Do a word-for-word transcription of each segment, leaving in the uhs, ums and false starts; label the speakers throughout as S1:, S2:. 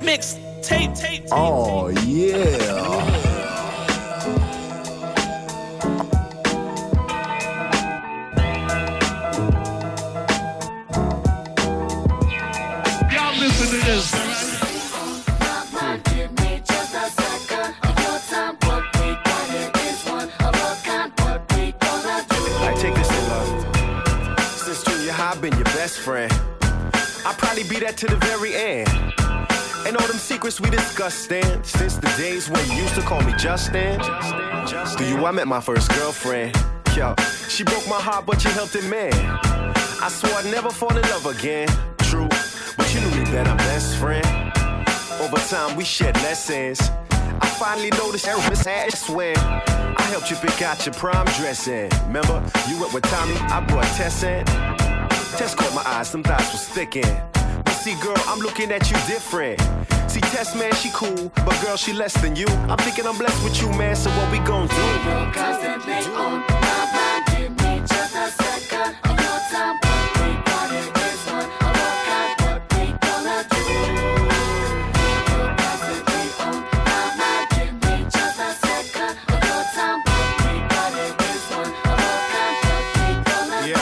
S1: Mix, tape, tape, tape.
S2: Oh, yeah.
S3: Friend, I'll probably be that to the very end. And all them secrets we discussed then, since the days when you used to call me Justin. Through you I met my first girlfriend. Yo, she broke my heart but she helped it mend. I swore I'd never fall in love again. True, but you knew me better, I'm best friend. Over time we shared lessons. I finally noticed Eris ass when I helped you pick out your prom dress in. Remember, you went with Tommy, I brought Tess in. Tess caught my eyes, some thighs was thickin'. But see, girl, I'm looking at you different. See, Tess, man, she cool, but girl, she less than you. I'm thinking I'm blessed with you, man, so what we gon' do? You're constantly on my mind, give me just a second of your time. What we got it is one of a kind, what we gonna do? You're constantly on my mind, give me just a second of your time. What we got it is one of a kind, what we gonna do?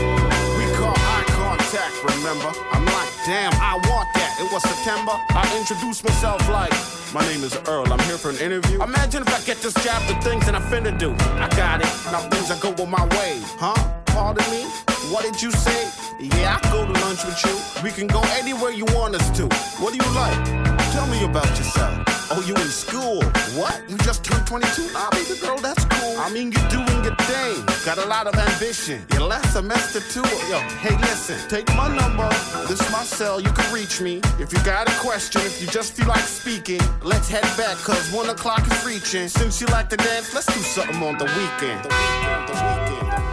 S4: Remember, I'm like, damn, I want that. It was September. I introduced myself like, my name is Earl. I'm here for an interview. Imagine if I get this job, the things that I finna do. I got it. Now things are going my way. Huh? Pardon me? What did you say? Yeah, I go to lunch with you. We can go anywhere you want us to. What do you like? Tell me about yourself. Oh, you in school? What? You just turned twenty-two? Nah, baby girl, that's cool. I mean, you're doing your thing. Got a lot of ambition. Your last semester too. Yo, hey, listen, take my number. This is my cell. You can reach me. If you got a question, if you just feel like speaking, let's head back, cause one o'clock is reaching. Since you like to dance, let's do something on the weekend. The weekend, the weekend, the weekend.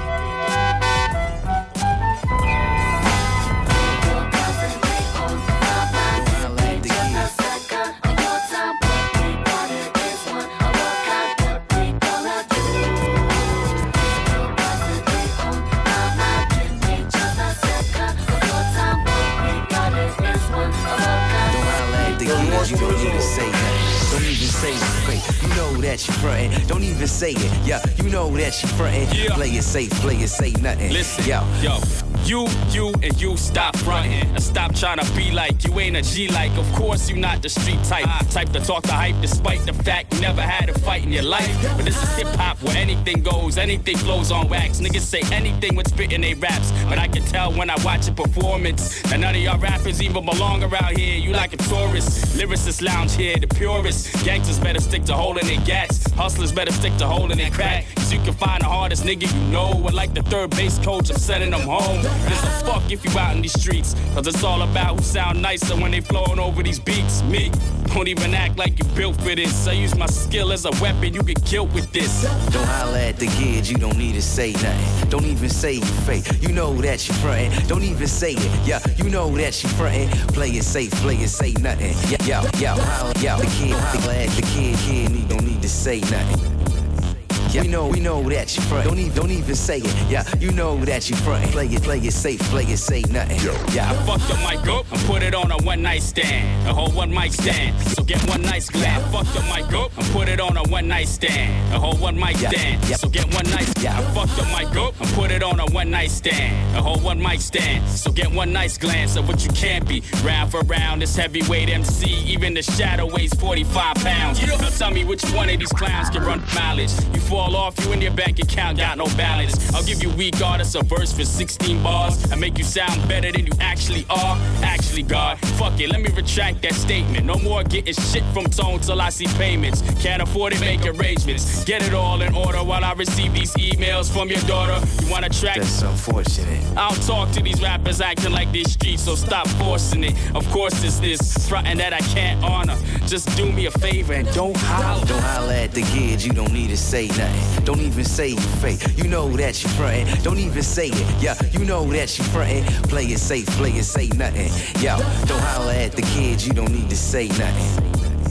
S5: You don't even say that. Don't even say it, fake. You know that you frontin'. Don't even say it. Yeah, you know that you frontin'. Yeah. Play it safe, play it, say nothing.
S1: Listen,
S5: yo,
S1: yo. You, you, and you stop frontin'. And stop trying to be like you ain't a G like. Of course you not the street type. Type to talk the hype despite the fact you never had a fight in your life. But this is hip hop where anything goes, anything flows on wax. Niggas say anything with spittin' they raps. But I can tell when I watch a performance that none of y'all rappers even belong around here. You like a tourist. Lyricists lounge here, the purest. Gangsters better stick to holding their gats. Hustlers better stick to holding their crack. Cause you can find the hardest nigga you know. Or like the third base coach, I'm sending them home. There's a fuck if you out in these streets. Cause it's all about who sound nicer when they flowing over these beats. Me, don't even act like you built for this. I use my skill as a weapon, you get killed with this.
S5: Don't holler at the kids, you don't need to say nothing. Don't even say you fake, you know that you frontin'. Don't even say it, yeah, you know that you frontin'. Play it safe, play it, say nothing. Yeah, yo, yo, holler, yo, the kid, holler at the kid, kid, you don't need to say nothing. Yeah, we know, we know that you front. Don't even, don't even say it. Yeah, you know that you front. Play it, play it safe, play it, say nothing.
S1: Yeah, I fucked the mic up and put it on a one night stand. A whole one mic stand. So get one nice glad. I fucked the mic up and put it on a one night stand. A whole one mic stand. So get one nice. Yeah, I fucked the mic up and put it on a one night stand. A whole one mic stand. So get one nice glance of what you can't be. Round for round, this heavyweight M C. Even the shadow weighs forty-five pounds. Now tell me which one of these clowns can run mileage. You fall off, you in your bank account got no balance. I'll give you weak artists a verse for sixteen bars and make you sound better than you actually are. Actually, God, fuck it, let me retract that statement. No more getting shit from Tone till I see payments. Can't afford it, make arrangements. Get it all in order while I receive these emails from your daughter. You wanna track?
S5: That's unfortunate.
S1: I don't talk to these rappers acting like these streets, so stop forcing it. Of course it's this frontin' that I can't honor. Just do me a favor and don't holler.
S5: Don't holler at the kids, you don't need to say nothing. Don't even say you fake, you know that you frontin'. Don't even say it, yeah, you know that you frontin'. Play it safe, play it, say nothing. Yo, don't holler at the kids, you don't need to say nothing.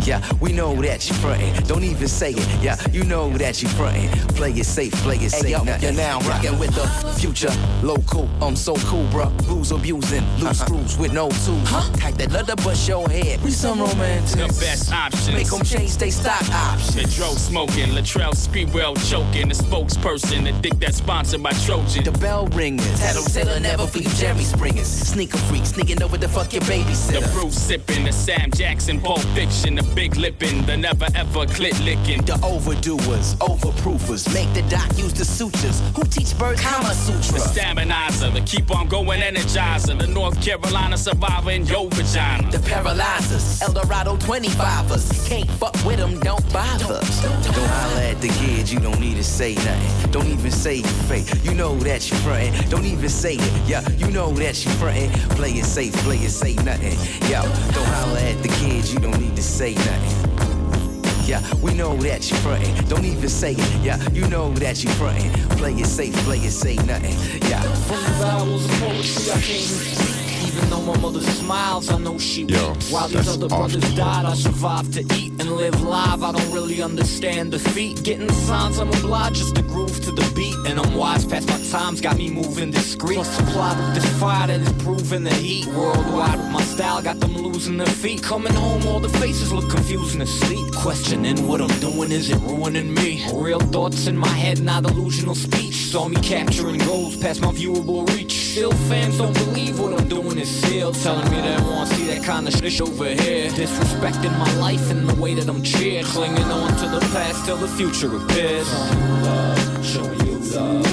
S5: Yeah, we know that you frontin'. Don't even say it. Yeah, you know that you frontin'. Play it safe, play it safe. Hey, yo, you're now rockin' with the future. Local, I'm so cool, bruh. Rules abusing, loose uh-huh. screws with no tools. Huh? Type that leather bust your head. We some romantic.
S1: The best options.
S5: Make them change they stock options.
S1: The Dro smoking, Latrell Speedwell choking. The spokesperson, the dick that's sponsored by Trojan.
S5: The bell ringers. Tattletale never for you Jerry Springers. Sneaker freaks, sneaking over the fuck your babysitter.
S1: The Bruce sipping, the Sam Jackson Pulp Fiction. The big lippin', the never ever clit licking.
S5: The overdoers, overproofers. Make the doc use the sutures. Who teach birds Kama Sutra?
S1: The staminizer, the keep on going energizer. The North Carolina survivor in your vagina.
S5: The paralyzers, Eldorado twenty-fivers. Can't fuck with them, don't bother. Don't holler at the kids, you don't need to say nothing. Don't even say you fake, you know that you frontin'. Don't even say it, yeah, you know that you frontin'. Play it safe, play it, say nothing. Yo, don't holler at the kids, you don't need to say nothing. Yeah, we know that you frontin'. Don't even say it. Yeah, you know that you frontin'. Play it safe, play it, say nothing. Yeah.
S6: From the vowels of poetry, I can't speak. Even though my mother smiles, I know she weeps. While these other brothers awesome. died, I survived to eat and live live. I don't really understand defeat. Getting signs, I'm obliged just to groove to the beat. And I'm wise past my times, got me moving discreet. Plus supplied with this fire that is proving the heat. Worldwide with my style, got them losing their feet. Coming home, all the faces look confused and asleep. Questioning what I'm doing, is it ruining me? Real thoughts in my head, not delusional speech. Saw me capturing goals past my viewable reach. Still fans don't believe what I'm doing is sealed. Telling me they want to see that kind of shit over here. Disrespecting my life and the way that I'm cheered. Clinging on to the past till the future appears. Showing you love,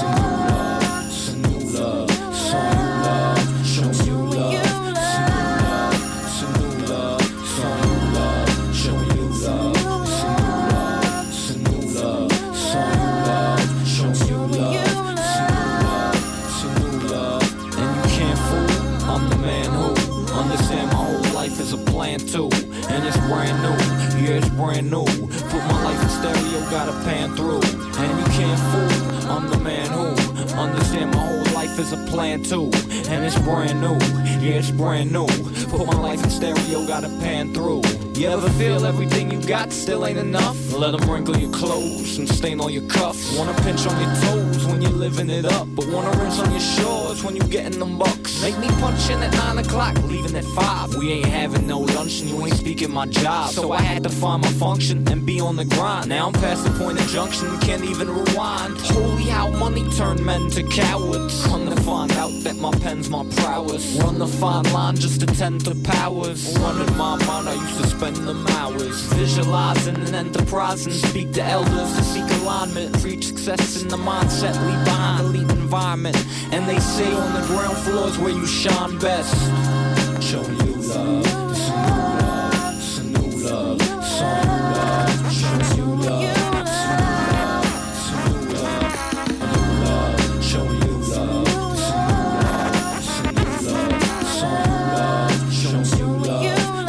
S6: it's a new love, it's a new love. Showing you love, it's a new love, it's a new love. Showing you love, it's a new love, it's a new love. Showing you love, it's a new love. And you can't fool, I'm the man who understand my whole life is a plan too. And it's brand new, yeah, it's brand new. Put my life in stereo, gotta pan through. And you can't fool, I'm the man who understand my whole life is a plan too. And it's brand new, yeah, it's brand new. Put my life in stereo, gotta pan through. You ever feel everything you got still ain't enough? Let them wrinkle your clothes and stain all your cuffs. Wanna pinch on your toes when you're living it up, but wanna rinse on your shores when you getting them bucks. Make me punch in at nine o'clock, leaving at five. We ain't having no lunch and you ain't speaking my job. So I had to find my function and be on the grind. Now I'm past the point of junction, can't even rewind. Holy how money turned men to cowards. Come to find out that my pen's my prowess. Run the fine line just to tend to powers. Running my mind, I used to spend them hours visualizing and enterprising. Speak to elders to seek alignment. Reach success in the mindset, leave behind a elite environment. And they say on the ground floors where you shine best. Showing you love, it's a new love, it's a new love, it's a new love. Showing you love, it's a new love, it's a new love. Showing you love, it's a new love, it's a new love, it's a new love. Showing you love,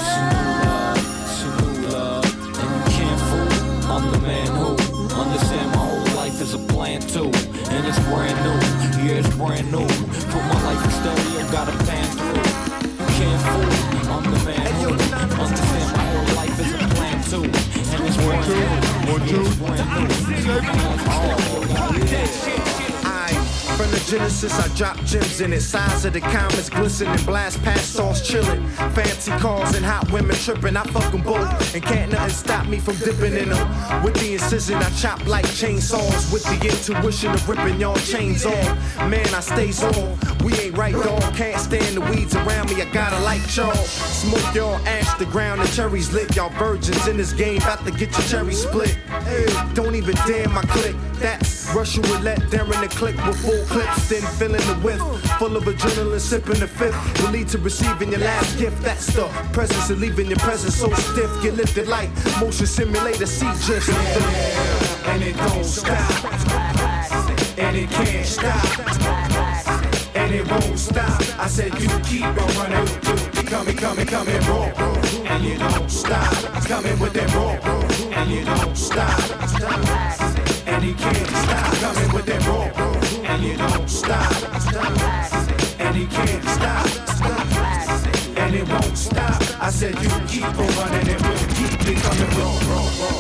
S6: it's a new love. And you can't fool, I'm the man who understand my whole life is a plan too. And it's brand new, yeah, it's brand new. Put my life in stereo, gotta pan through. You can't fool, I'm the man who understand my whole life is a plan too. And it's brand new, yeah, it's brand new.
S3: From the Genesis, I drop gems in it. Size of the comets glistening, blast past sauce chillin'. Fancy cars and hot women trippin'. I fuck them both, and can't nothing stop me from dipping in them. With the incision, I chop like chainsaws. With the intuition of ripping y'all chains off. Man, I stays on. We ain't right, dog. Can't stand the weeds around me. I gotta like y'all. Smoke y'all, ash the ground, and cherries lit. Y'all virgins in this game, about to get your cherry split. Hey, don't even dare my click. That's Russian roulette, daring the click with full clips, then filling the whiff. Full of adrenaline, sipping the fifth. Will lead to receiving your last gift. That's the presence and leaving your presence so stiff. Get lifted like motion simulator, see drifts. Yeah, and it don't stop. And it can't stop. And it won't stop. I said you keep on running. Coming, coming, coming raw. And you don't stop. Coming with that raw. And you don't stop. And he can't stop. Coming with that raw. And you don't stop. And he can't stop. And
S7: and it won't stop. I said you keep on running and we'll keep becoming raw, raw, raw.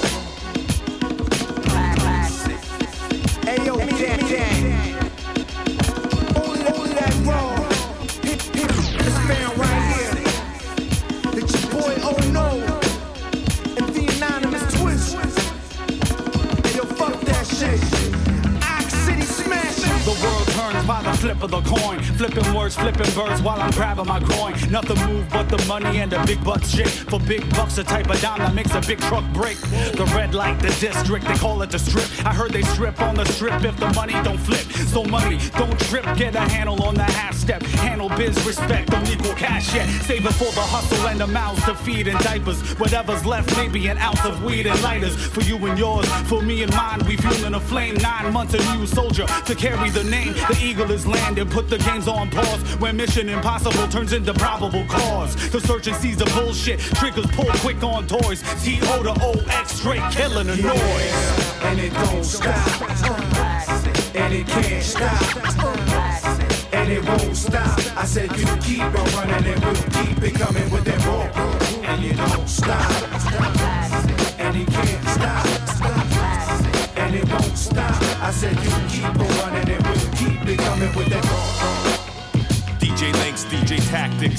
S7: Ayo, that, that. Only, only that raw. Hit, hit, this man right here. It's your boy, oh no. And the anonymous twist. Ayo, fuck that shit. Ox City smashing.
S8: The world turns by the flip of the coin. Flipping words, flipping birds while I'm grabbing my groin. Nothing move but the money and the big butt shit. For big bucks, the type of dime that makes a big truck break. The red light, the district, they call it the strip. I heard they strip on the strip if the money don't flip. So money, don't trip, get a handle on the half step. Handle biz, respect, don't equal cash yet. Save it for the hustle and the mouths to feed and diapers. Whatever's left, maybe an ounce of weed and lighters. For you and yours, for me and mine, we fueling a flame. Nine months a new soldier to carry the name. The eagle is landed, put the games on pause. When mission impossible turns into probable cause. The search and seize the bullshit, triggers pull quick on toys. T O to O X, straight killing the noise.
S7: And it don't stop. And it can't stop. And it won't stop. I said you keep on running and we'll keep it coming with that raw. And you don't stop. And it can't stop. And it won't stop. I said you keep on running and we'll keep it coming with that raw.
S9: D J Links, D J Tactics.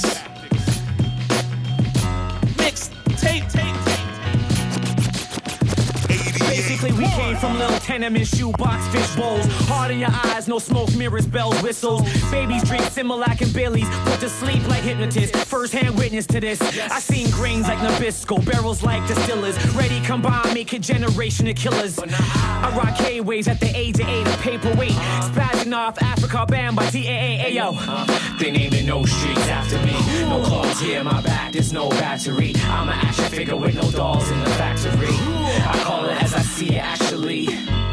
S6: Mix tape, tape, Basically, we came from little tenement shoebox fish bowls. Hard in your eyes, no smoke mirrors, bells, whistles. Babies drink Similac and Baileys, put to sleep like hypnotists. First-hand witness to this. I seen grains like Nabisco, barrels like distillers. Ready combine, make a generation of killers. I rock K-waves at the age of eight, a paperweight. Spazzing off Africa, banned by T A A. Ayo. They naming no streets after me. No claws here, my back, there's no battery. I'm an action figure with no dolls in the factory. I call it as I see it actually.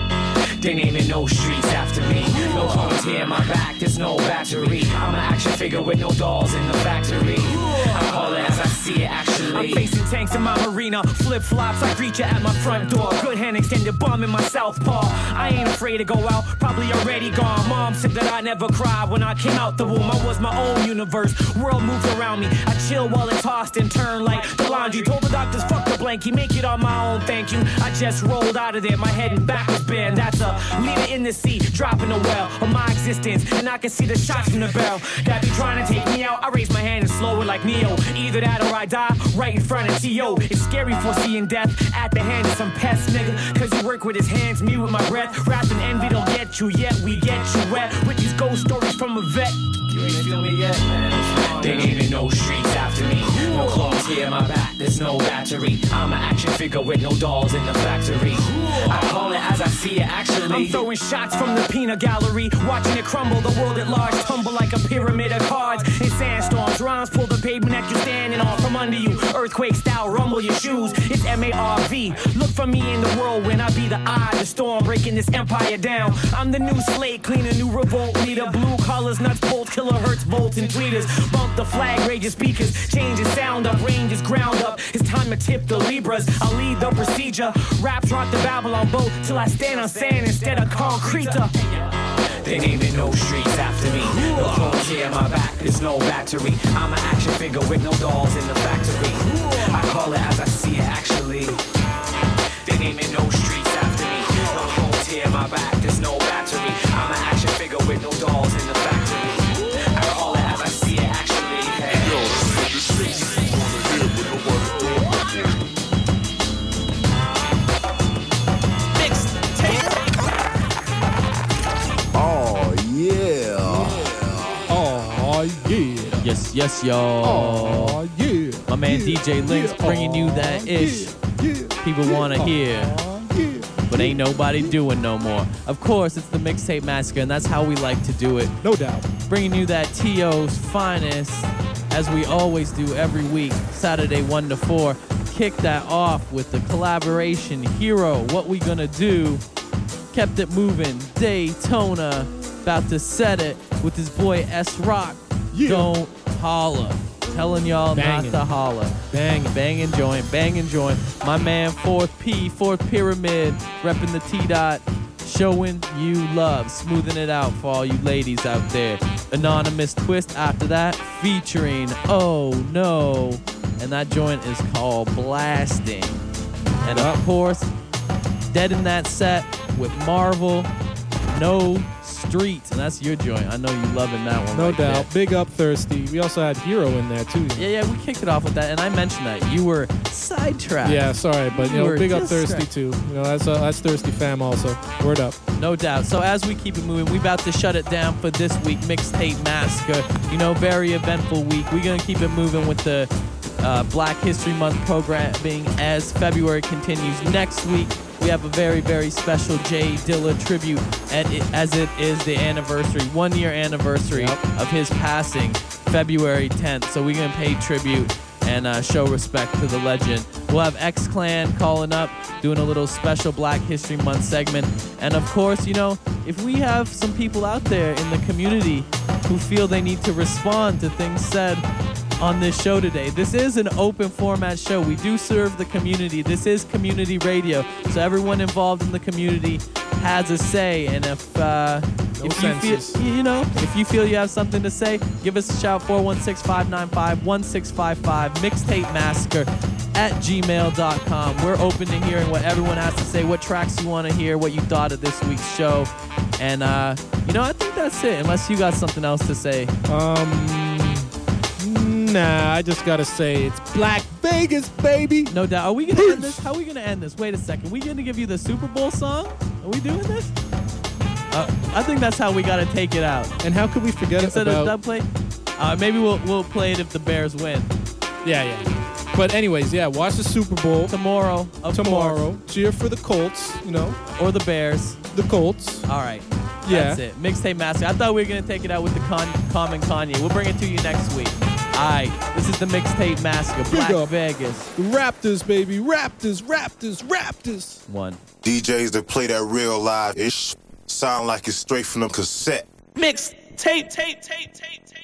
S6: They naming no streets after me. No clones here, my back, there's no battery. I'm an action figure with no dolls in the factory. I call it as I see it actually. I'm facing tanks in my marina. Flip-flops, I greet you at my front door. Good hand extended, bum in my southpaw. I ain't afraid to go out, probably already gone. Mom said that I never cried when I came out the womb. I was my own universe, world moved around me. I chill while it tossed and turned like the laundry. Told the doctors, fuck the blankie, make it on my own, thank you. I just rolled out of there, my head and back was bare. That's a leader in the sea, dropping the well of my existence. And I can see the shots from the barrel that be trying to take me out. I raise my hand and slow it like Neo. Either that or I die right in front of T O. It's scary foreseeing death at the hand of some pest nigga. Cause he work with his hands, me with my breath. Wrath and envy don't get you yet, we get you wet. With these ghost stories from a vet. You ain't feel me yet, man. They naming no streets after me. No claws here, my back, there's no battery. I'm an action figure with no dolls in the factory. I call it as I see it actually. I'm throwing shots from the peanut gallery, watching it crumble, the world at large tumble like a pyramid of cards in sandstorms. Rhymes pull the pavement that you're standing on from under you. Earthquake style, rumble your shoes. It's M A R V. Look for me in the whirlwind. I be the eye of the storm, breaking this empire down. I'm the new slate cleaner, new revolt leader. Blue colors, nuts, bolt, killer hurts, bolts and tweeters. Bump the flag, rage speakers, change the sound up, range is ground up. It's time to tip the Libras. I'll lead the procedure. Raps rock the Babylon boat till I stand on sand instead of concrete. They naming no streets after me. No clones here, my back, there's no battery. I'm an action figure with no dolls in the factory. I call it as I see it actually. They naming no streets after me. No clones here, my back, there's no battery. I'm an action figure with no dolls in the factory. I call it as I see it actually. Hey. Yo, this shit you wanna hear with no one doing
S2: Oh yeah.
S10: Oh yeah.
S11: Yes, yes, y'all.
S10: Oh yeah.
S11: My man
S10: yeah.
S11: D J Links
S10: yeah.
S11: bringing you that ish.
S10: Yeah. Yeah.
S11: People want to
S10: oh,
S11: hear.
S10: Yeah.
S11: But ain't nobody doing no more. Of course, it's the Mixtape Massacre, and that's how we like to do it.
S10: No doubt.
S11: Bringing you that T O's finest, as we always do every week, Saturday one to four. Kick that off with the collaboration Hero, What We Gonna Do. Kept it moving, Daytona, about to set it with his boy S-Rock.
S10: Yeah.
S11: Don't holla. Telling y'all
S10: Bangin'.
S11: not to holla.
S10: Bangin'.
S11: Bangin' joint, bangin' joint. My man, Fourth P, Fourth Pyramid, repping the T-Dot. Showing You Love, smoothing it out for all you ladies out there. Anonymous Twist after that, featuring Oh No. And that joint is called Blasting. And of course, Dead in That Set with Marvel, No Streets. And that's your joint. I know you loving that one.
S12: No
S11: right
S12: doubt.
S11: there.
S12: Big up Thirsty. We also had Hero in there too.
S11: Yeah, yeah, we kicked it off with that. And I mentioned that. You were sidetracked.
S12: Yeah, sorry, but you
S11: You
S12: know,
S11: were
S12: big up
S11: distracted.
S12: Thirsty too. You know, that's uh, that's Thirsty fam also. Word up.
S11: No doubt. So as we keep it moving, we about to shut it down for this week. Mixtape Massacre. You know, very eventful week. We're going to keep it moving with the uh, Black History Month programming as February continues. Next week, we have a very, very special Jay Dilla tribute at it, as it is the anniversary, one year anniversary
S12: Yep.
S11: of his passing, February tenth. So we're going to pay tribute and uh, show respect to the legend. We'll have X-Clan calling up, doing a little special Black History Month segment. And of course, you know, if we have some people out there in the community who feel they need to respond to things said on this show today. This is an open format show. We do serve the community. This is community radio. So everyone involved in the community has a say. And if uh,
S12: No
S11: if you feel,
S12: senses.
S11: you know, if you feel you have something to say, give us a shout. four one six, five nine five, one six five five. Mixtape Massacre at gmail dot com. We're open to hearing what everyone has to say, what tracks you want to hear, what you thought of this week's show. And, uh, you know, I think that's it, unless you got something else to say.
S12: Um, nah, I just gotta say it's Black Vegas, baby.
S11: No doubt. Are we going to end this? How are we going to end this? Wait a second. we going to give you the Super Bowl song? Are we doing this? Uh, I think that's how we got to take it out.
S12: And how could we forget
S11: Instead
S12: about?
S11: of dub play? Uh, maybe we'll we'll play it if the Bears win.
S12: Yeah, yeah. But anyways, yeah, watch the Super Bowl
S11: Tomorrow, of
S12: tomorrow. Cheer for the Colts, you know,
S11: course. Or the Bears.
S12: the Colts.
S11: All right.
S12: Yeah.
S11: That's it. Mixtape Massacre. I thought we were going to take it out with the con- Common Kanye. We'll bring it to you next week. All right. This is the Mixtape Massacre. Black
S12: up.
S11: Vegas.
S12: The Raptors, baby. Raptors, Raptors, Raptors.
S11: One.
S13: D Js that play that real live ish sound like it's straight from the cassette.
S11: Mixtape, tape, tape, tape, tape.